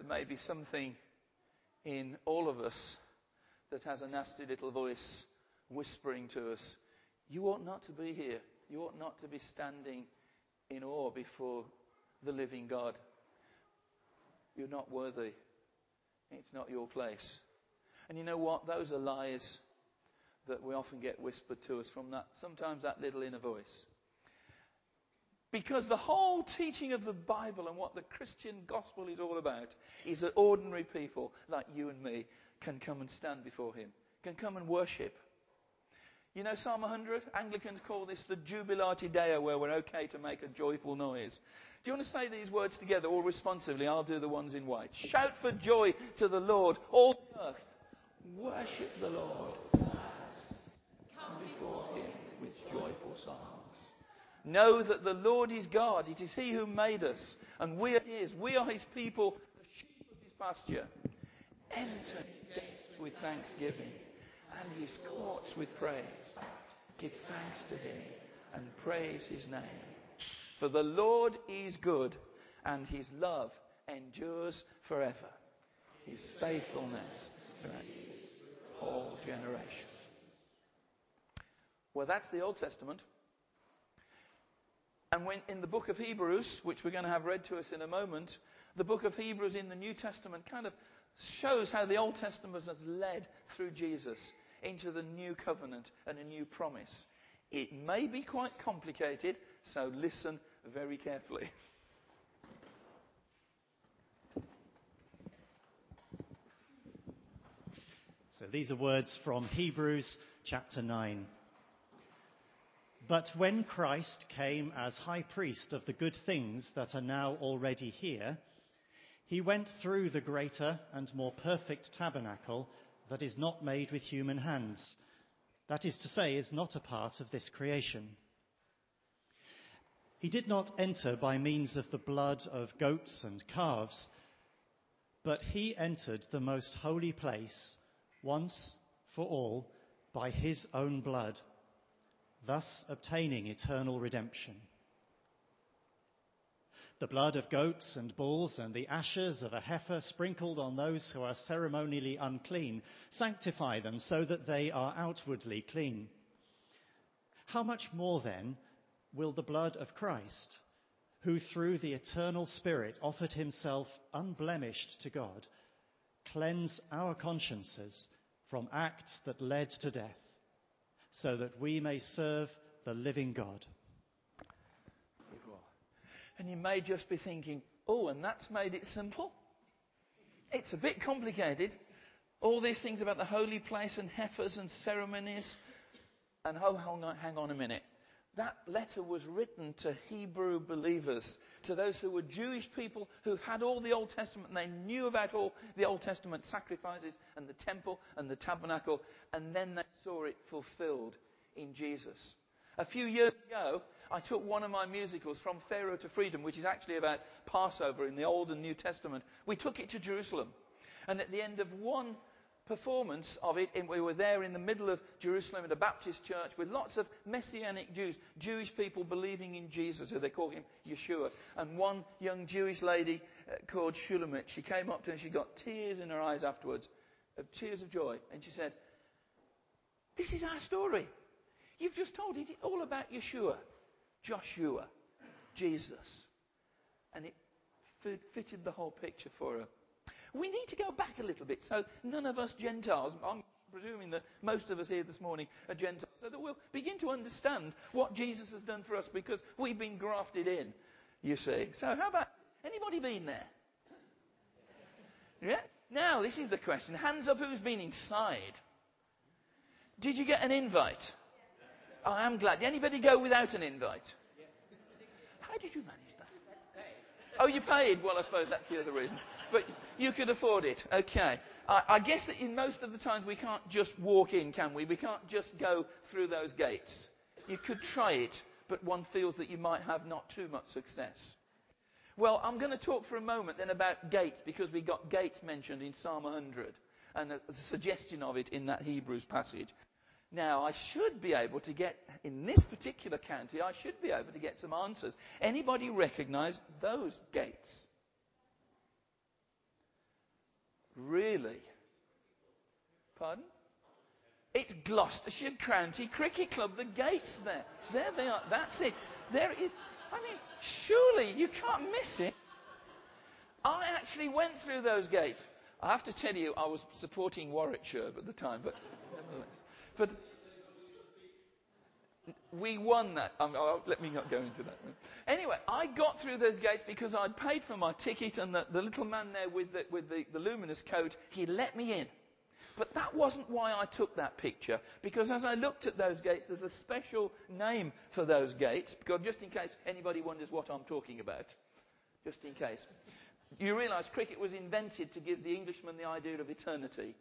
may be something in all of us that has a nasty little voice whispering to us, you ought not to be here. You ought not to be standing in awe before the living God. You're not worthy. It's not your place. And you know what? Those are lies that we often get whispered to us from that, sometimes that little inner voice. Because the whole teaching of the Bible and what the Christian gospel is all about is that ordinary people like you and me can come and stand before Him, can come and worship. You know Psalm 100? Anglicans call this the Jubilate Deo, where we're okay to make a joyful noise. Do you want to say these words together or responsively? I'll do the ones in white. Shout for joy to the Lord, all the earth. Worship the Lord. Come before Him with joyful songs. Know that the Lord is God. It is He who made us, and we are His. We are His people, the sheep of His pasture. Enter His gates with thanksgiving and His courts with praise. Give thanks to Him and praise His name. For the Lord is good, and His love endures forever. His faithfulness throughout all generations. Well, that's the Old Testament. And when in the book of Hebrews, which we're going to have read to us in a moment, the book of Hebrews in the New Testament kind of shows how the Old Testament has led through Jesus into the new covenant and a new promise. It may be quite complicated, so listen very carefully. So these are words from Hebrews chapter 9. But when Christ came as high priest of the good things that are now already here, He went through the greater and more perfect tabernacle that is not made with human hands, that is to say, is not a part of this creation. He did not enter by means of the blood of goats and calves, but He entered the most holy place once for all by His own blood, thus obtaining eternal redemption. The blood of goats and bulls and the ashes of a heifer sprinkled on those who are ceremonially unclean sanctify them so that they are outwardly clean. How much more then will the blood of Christ, who through the eternal Spirit offered Himself unblemished to God, cleanse our consciences from acts that led to death, so that we may serve the living God? And you may just be thinking, oh, and that's made it simple? It's a bit complicated. All these things about the holy place and heifers and ceremonies. And hang on a minute. That letter was written to Hebrew believers, to those who were Jewish people who had all the Old Testament, and they knew about all the Old Testament sacrifices and the temple and the tabernacle, and then they saw it fulfilled in Jesus. A few years ago, I took one of my musicals, From Pharaoh to Freedom, which is actually about Passover in the Old and New Testament. We took it to Jerusalem. And at the end of one performance of it, we were there in the middle of Jerusalem at a Baptist church with lots of Messianic Jews, Jewish people believing in Jesus, who they call Him Yeshua. And one young Jewish lady called Shulamit, she came up to me and she got tears in her eyes afterwards, tears of joy. And she said, "This is our story. You've just told it all about Yeshua, Joshua, Jesus." And it fitted the whole picture for her. We need to go back a little bit, so none of us Gentiles, I'm presuming that most of us here this morning are Gentiles, so that we'll begin to understand what Jesus has done for us, because we've been grafted in, you see. So how about, anybody been there? Yeah? Now, this is the question. Hands up who's been inside. Did you get an invite? Oh, I am glad. Did anybody go without an invite? How did you manage that? Oh, you paid? Well, I suppose that's the other reason. But you could afford it. Okay. I guess that in most of the times we can't just walk in, can we? We can't just go through those gates. You could try it, but one feels that you might have not too much success. Well, I'm going to talk for a moment then about gates, because we got gates mentioned in Psalm 100 and the suggestion of it in that Hebrews passage. Now, I should be able to get, in this particular county, I should be able to get some answers. Anybody recognise those gates? really? Pardon? It's Gloucestershire County Cricket Club, the gates there. There they are. That's it. There it is. I mean, surely you can't miss it. I actually went through those gates. I have to tell you, I was supporting Warwickshire at the time, but nevertheless. But we won that. Let me not go into that. Anyway, I got through those gates because I'd paid for my ticket, and the little man there with the luminous coat, he let me in. But that wasn't why I took that picture, because as I looked at those gates, there's a special name for those gates, because just in case anybody wonders what I'm talking about, just in case. You realise cricket was invented to give the Englishman the idea of eternity.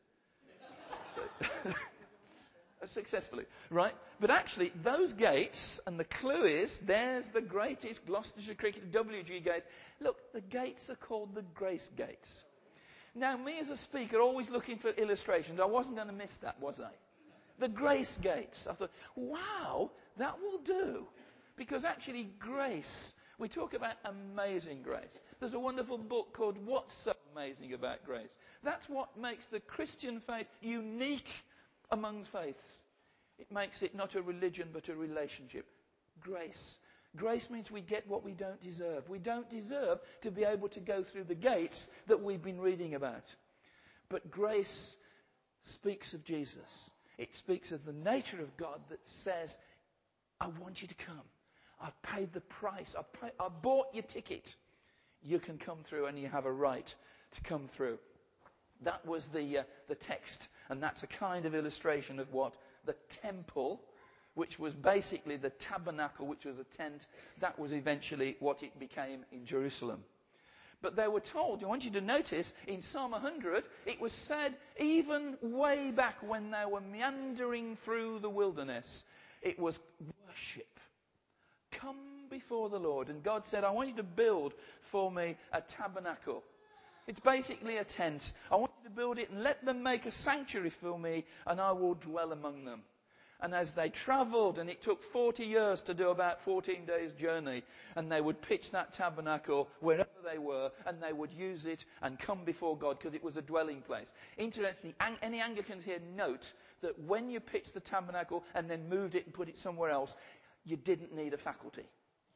So, successfully, right? But actually, those gates, and the clue is, there's the greatest Gloucestershire Cricket WG gates. Look, the gates are called the Grace Gates. Now, me as a speaker, always looking for illustrations, I wasn't going to miss that, was I? The Grace Gates. I thought, wow, that will do. Because actually, grace, we talk about amazing grace. There's a wonderful book called What's So Amazing About Grace? That's what makes the Christian faith unique amongst faiths. It makes it not a religion, but a relationship. Grace. Grace means we get what we don't deserve. We don't deserve to be able to go through the gates that we've been reading about. But grace speaks of Jesus. It speaks of the nature of God that says, I want you to come. I've paid the price. I bought your ticket. You can come through, and you have a right to come through. That was the text. And that's a kind of illustration of what the temple, which was basically the tabernacle, which was a tent, that was eventually what it became in Jerusalem. But they were told, I want you to notice, in Psalm 100, it was said even way back when they were meandering through the wilderness, it was worship. Come before the Lord. And God said, I want you to build for me a tabernacle. It's basically a tent. I want you to build it and let them make a sanctuary for me, and I will dwell among them. And as they travelled, and it took 40 years to do about 14 days' journey, and they would pitch that tabernacle wherever they were, and they would use it and come before God, because it was a dwelling place. Interestingly, any Anglicans here note that when you pitched the tabernacle and then moved it and put it somewhere else, you didn't need a faculty.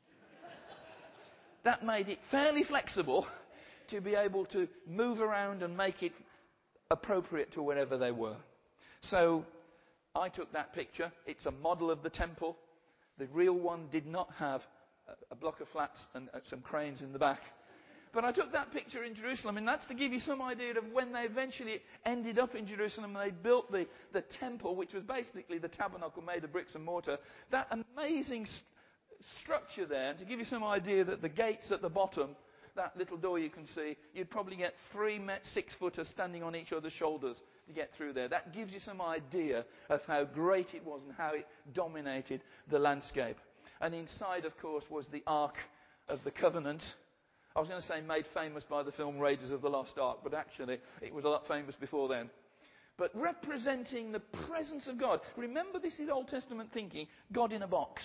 That made it fairly flexible to be able to move around and make it appropriate to wherever they were. So I took that picture. It's a model of the temple. The real one did not have a block of flats and some cranes in the back. But I took that picture in Jerusalem, and that's to give you some idea of when they eventually ended up in Jerusalem and they built the temple, which was basically the tabernacle made of bricks and mortar. That amazing structure there, and to give you some idea that the gates at the bottom, that little door you can see, you'd probably get 3 6-footers standing on each other's shoulders to get through there. That gives you some idea of how great it was and how it dominated the landscape. And inside, of course, was the Ark of the Covenant. I was going to say made famous by the film Raiders of the Lost Ark, but actually it was a lot famous before then. But representing the presence of God. Remember, this is Old Testament thinking, God in a box.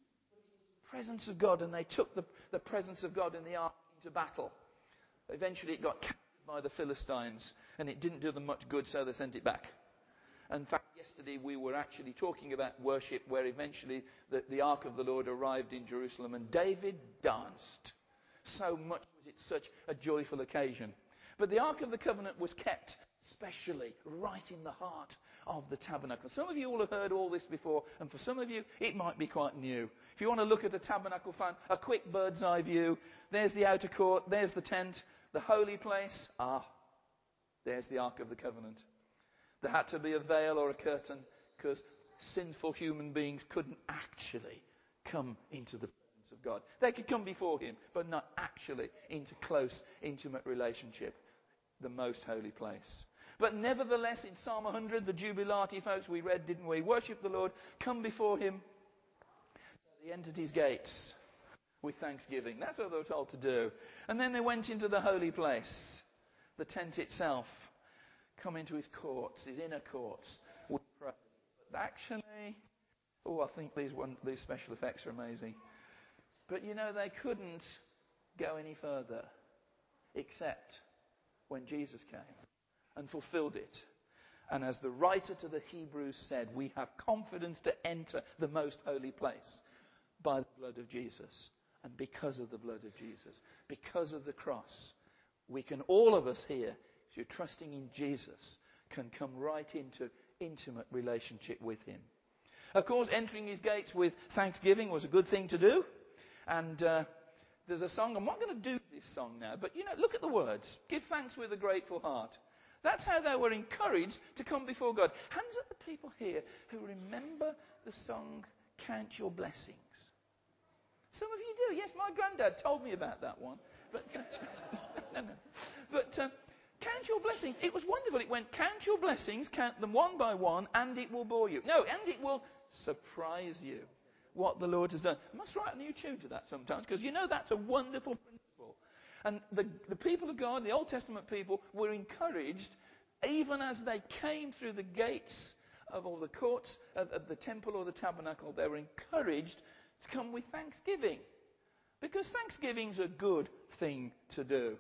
Presence of God, and they took the presence of God in the Ark into battle. Eventually it got captured by the Philistines, and it didn't do them much good, so they sent it back. In fact, yesterday we were actually talking about worship, where eventually the Ark of the Lord arrived in Jerusalem, and David danced. So much was it such a joyful occasion. But the Ark of the Covenant was kept especially right in the heart of the tabernacle. Some of you will have heard all this before, and for some of you it might be quite new. If you want to look at a tabernacle fan, a quick bird's eye view, there's the outer court, there's the tent, the holy place. There's the Ark of the Covenant. There had to be a veil or a curtain, because sinful human beings couldn't actually come into the presence of God. They could come before Him, but not actually into close, intimate relationship. The most holy place. But nevertheless, in Psalm 100, the Jubilati, folks, we read, didn't we? Worship the Lord, come before Him. So they entered His gates with thanksgiving. That's what they were told to do. And then they went into the holy place, the tent itself. Come into His courts, His inner courts, with praise. But actually, I think these special effects are amazing. But you know, they couldn't go any further, except when Jesus came and fulfilled it. And as the writer to the Hebrews said, we have confidence to enter the most holy place by the blood of Jesus. And because of the blood of Jesus, because of the cross, we can, all of us here, if you're trusting in Jesus, can come right into intimate relationship with him. Of course, entering his gates with thanksgiving was a good thing to do. And there's a song, I'm not going to do this song now, but look at the words. Give thanks with a grateful heart. That's how they were encouraged to come before God. Hands up the people here who remember the song, Count Your Blessings. Some of you do. Yes, my granddad told me about that one. But, But count your blessings. It was wonderful. It went, count your blessings, count them one by one, and it will bore you. No, and it will surprise you what the Lord has done. I must write a new tune to that sometimes, because that's a wonderful principle. And the people of God, the Old Testament people, were encouraged, even as they came through the gates of all the courts of the temple or the tabernacle, they were encouraged to come with thanksgiving. Because thanksgiving's a good thing to do.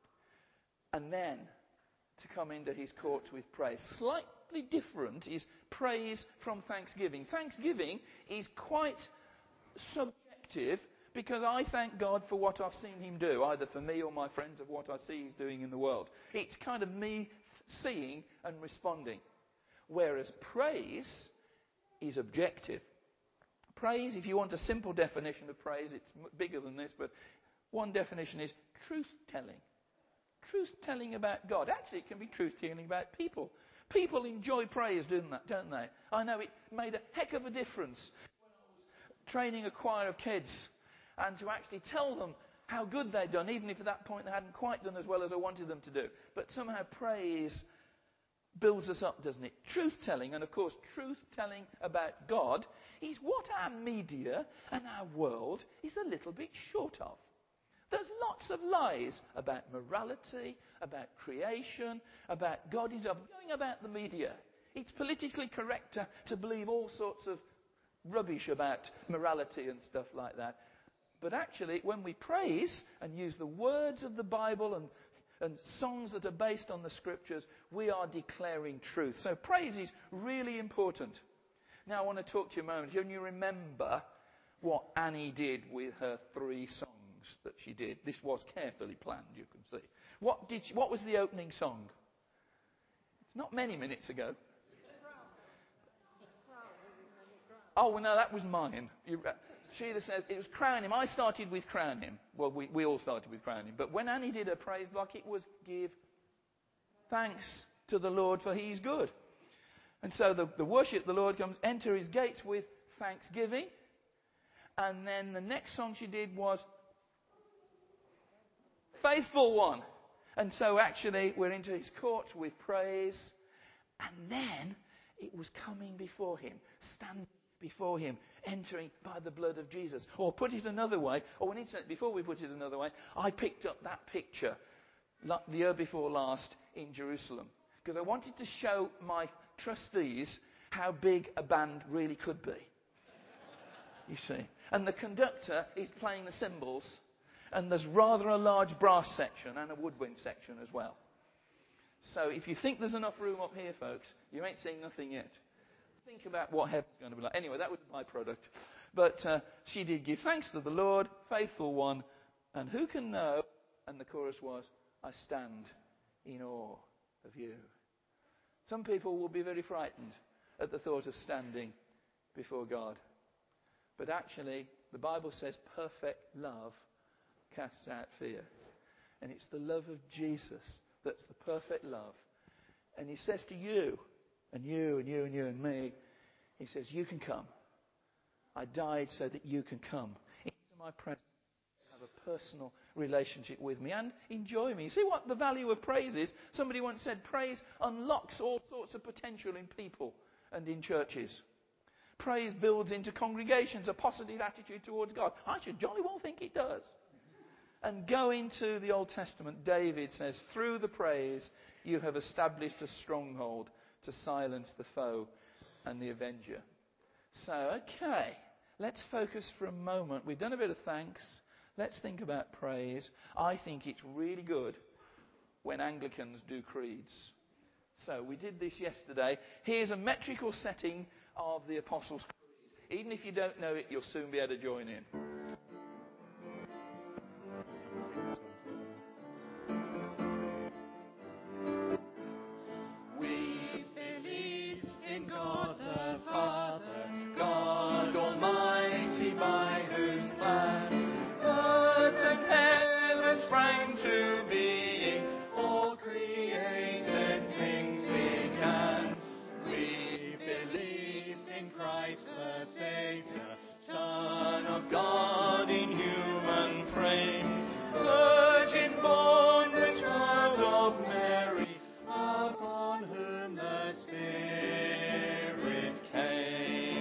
And then to come into his courts with praise. Slightly different is praise from thanksgiving. Thanksgiving is quite subjective, because I thank God for what I've seen him do, either for me or my friends, of what I see he's doing in the world. It's kind of me seeing and responding. Whereas praise is objective. Praise, if you want a simple definition of praise, it's bigger than this, but one definition is truth-telling. Truth-telling about God. Actually, it can be truth-telling about people. People enjoy praise, don't they? I know it made a heck of a difference when I was training a choir of kids, and to actually tell them how good they'd done, even if at that point they hadn't quite done as well as I wanted them to do. But somehow praise builds us up, doesn't it? Truth-telling, and of course truth-telling about God, is what our media and our world is a little bit short of. There's lots of lies about morality, about creation, about God himself, going about the media. It's politically correct to believe all sorts of rubbish about morality and stuff like that. But actually, when we praise and use the words of the Bible and songs that are based on the Scriptures, we are declaring truth. So praise is really important. Now I want to talk to you a moment. Can you remember what Annie did with her 3 songs that she did? This was carefully planned, you can see. What was the opening song? It's not many minutes ago. Oh, well, no, that was mine. Sheila says it was Crown Him. I started with Crown Him. Well, we all started with Crown Him. But when Annie did her praise block, it was give thanks to the Lord, for he is good. And so the worship the Lord comes, enter his gates with thanksgiving. And then the next song she did was Faithful One. And so actually we're into his courts with praise. And then it was coming before him, standing before him, entering by the blood of Jesus. Or put it another way, or before we put it another way, I picked up that picture the year before last in Jerusalem, because I wanted to show my trustees how big a band really could be. You see. And the conductor is playing the cymbals, and there's rather a large brass section and a woodwind section as well. So if you think there's enough room up here, folks, you ain't seen nothing yet. Think about what heaven's going to be like. Anyway, that was my product. But she did give thanks to the Lord, faithful one, and who can know? And the chorus was, I stand in awe of you. Some people will be very frightened at the thought of standing before God. But actually, the Bible says perfect love casts out fear. And it's the love of Jesus that's the perfect love. And he says to you, and you, and you, and you, and me, he says, you can come. I died so that you can come into my presence, have a personal relationship with me, and enjoy me. See what the value of praise is? Somebody once said, praise unlocks all sorts of potential in people and in churches. Praise builds into congregations a positive attitude towards God. I should jolly well think it does. And go into the Old Testament, David says, through the praise you have established a stronghold to silence the foe and the avenger. So, okay, let's focus for a moment. We've done a bit of thanks. Let's think about praise. I think it's really good when Anglicans do creeds. So we did this yesterday. Here's a metrical setting of the Apostles' Creed. Even if you don't know it, you'll soon be able to join in. We believe in God the Father, God Almighty, by whose plan earth and heaven sprang to being, all created things began. We believe in Christ the Saviour, Son of God in human frame, virgin born, the child of Mary, upon whom the Spirit came.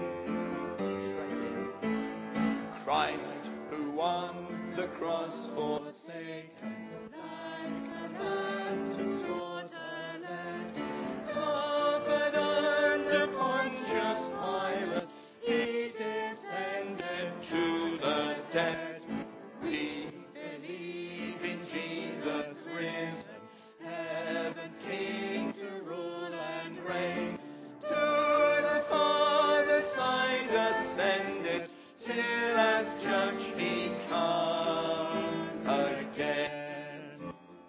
Christ, who won the cross forsaken, like a lamb to slaughter led, suffered under Pontius Pilate, he descended to the dead. We believe in Jesus risen, heaven's King to rule and reign, to the Father's side ascended, till as judge he comes again.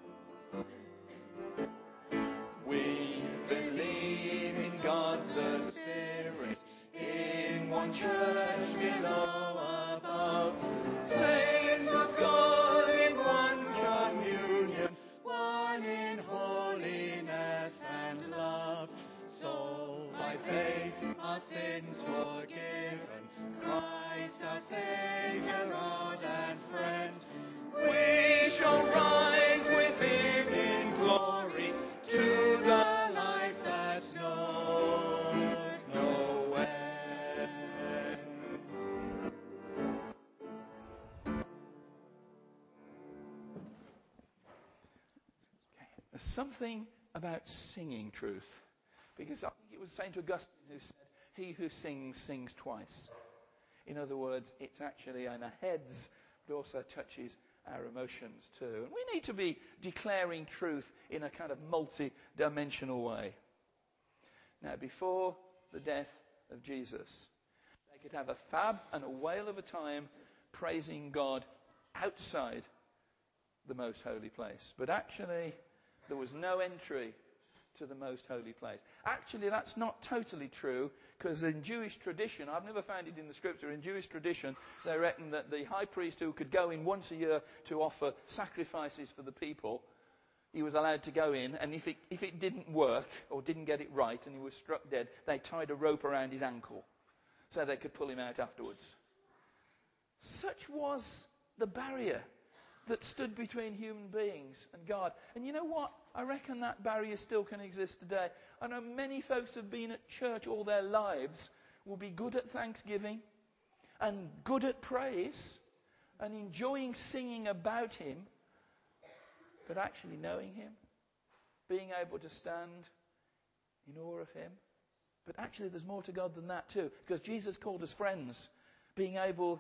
We believe in God the Spirit, in one church below above, saints of God in one communion, one in holiness and love. So by faith our sins forgiven, Christ our Saviour, God and friend, we shall rise with him in glory to the life that knows no end. There's something about singing truth. Because I think it was St. Augustine who said, he who sings, sings twice. In other words, it's actually in our heads, but also touches our emotions too. And we need to be declaring truth in a kind of multi-dimensional way. Now, before the death of Jesus, they could have a fab and a whale of a time praising God outside the most holy place. But actually, there was no entry to the most holy place. Actually, that's not totally true, because in Jewish tradition, I've never found it in the scripture, in Jewish tradition, they reckon that the high priest who could go in once a year to offer sacrifices for the people, he was allowed to go in, and if it didn't work, or didn't get it right, and he was struck dead, they tied a rope around his ankle, so they could pull him out afterwards. Such was the barrier that stood between human beings and God. And you know what? I reckon that barrier still can exist today. I know many folks have been at church all their lives, will be good at thanksgiving and good at praise and enjoying singing about him, but actually knowing him, being able to stand in awe of him. But actually there's more to God than that too, because Jesus called us friends, being able,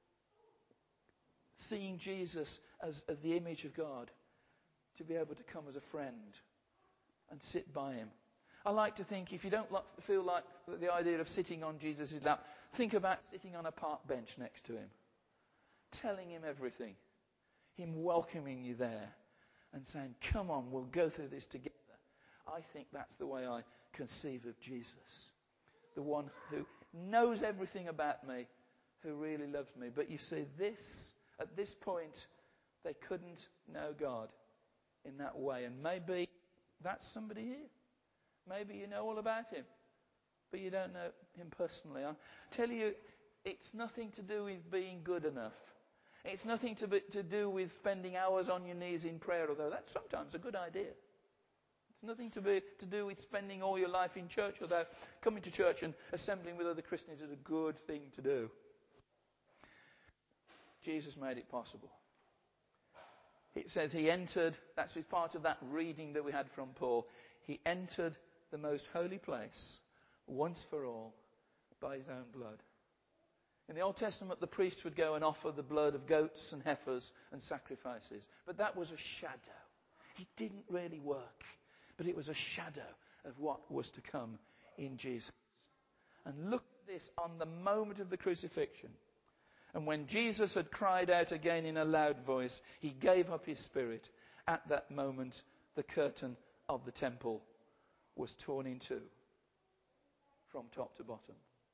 seeing Jesus as the image of God, to be able to come as a friend and sit by him. I like to think, if you don't feel like the idea of sitting on Jesus' lap, think about sitting on a park bench next to him, telling him everything, him welcoming you there and saying, come on, we'll go through this together. I think that's the way I conceive of Jesus, the one who knows everything about me, who really loves me. But you see, at this point, they couldn't know God in that way. And maybe that's somebody here. Maybe you know all about him, but you don't know him personally. I tell you, it's nothing to do with being good enough. It's nothing to do with spending hours on your knees in prayer, although that's sometimes a good idea. It's nothing to do with spending all your life in church, although coming to church and assembling with other Christians is a good thing to do. Jesus made it possible. It says he entered, that's part of that reading that we had from Paul. He entered the most holy place once for all by his own blood. In the Old Testament, the priest would go and offer the blood of goats and heifers and sacrifices. But that was a shadow. It didn't really work. but it was a shadow of what was to come in Jesus. And look at this on the moment of the crucifixion. And when Jesus had cried out again in a loud voice, he gave up his spirit. At that moment, the curtain of the temple was torn in two from top to bottom.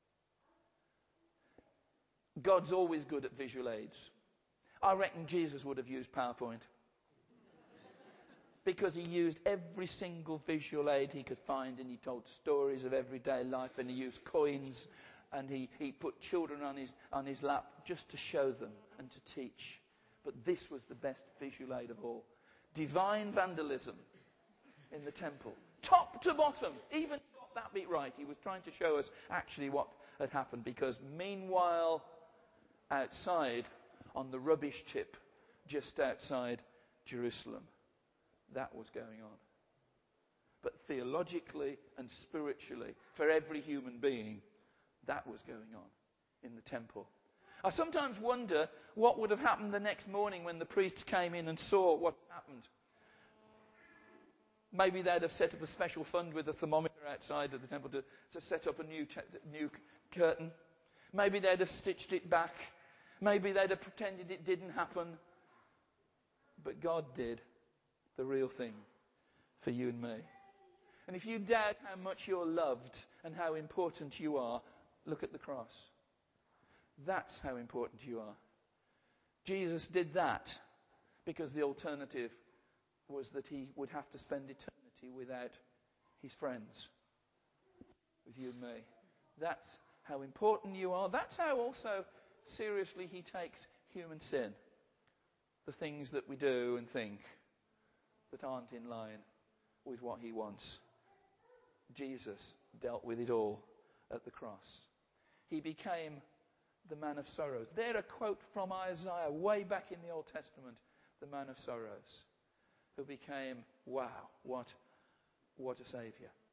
God's always good at visual aids. I reckon Jesus would have used PowerPoint, because he used every single visual aid he could find, and he told stories of everyday life, and he used coins, and he put children on his lap just to show them and to teach. But this was the best visual aid of all. Divine vandalism in the temple. Top to bottom. Even got that bit right. He was trying to show us actually what had happened, because meanwhile, outside on the rubbish tip just outside Jerusalem, that was going on. But theologically and spiritually, for every human being, that was going on in the temple. I sometimes wonder what would have happened the next morning when the priests came in and saw what happened. Maybe they'd have set up a special fund with a thermometer outside of the temple to set up a new curtain. Maybe they'd have stitched it back. Maybe they'd have pretended it didn't happen. But God did the real thing for you and me. And if you doubt how much you're loved and how important you are, look at the cross. That's how important you are. Jesus did that because the alternative was that he would have to spend eternity without his friends, with you and me. That's how important you are. That's how also seriously he takes human sin. The things that we do and think that aren't in line with what he wants. Jesus dealt with it all at the cross. He became the man of sorrows. There, a quote from Isaiah way back in the Old Testament. The man of sorrows, who became, wow, what a saviour.